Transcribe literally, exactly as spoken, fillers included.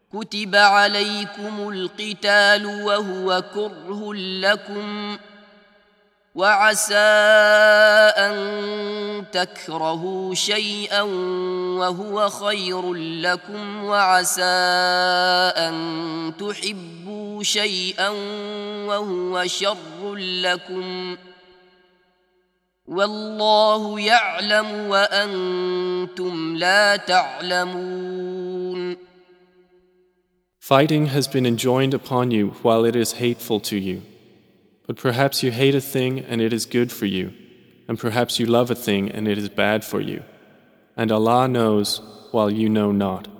كتب عليكم القتال وهو كره لكم وعسى أن تكرهوا شيئا وهو خير لكم وعسى أن تحبوا شيئا وهو شر لكم والله يعلم وأنتم لا تعلمون. Fighting has been enjoined upon you while it is hateful to you. But perhaps you hate a thing and it is good for you, and perhaps you love a thing and it is bad for you. And Allah knows while you know not.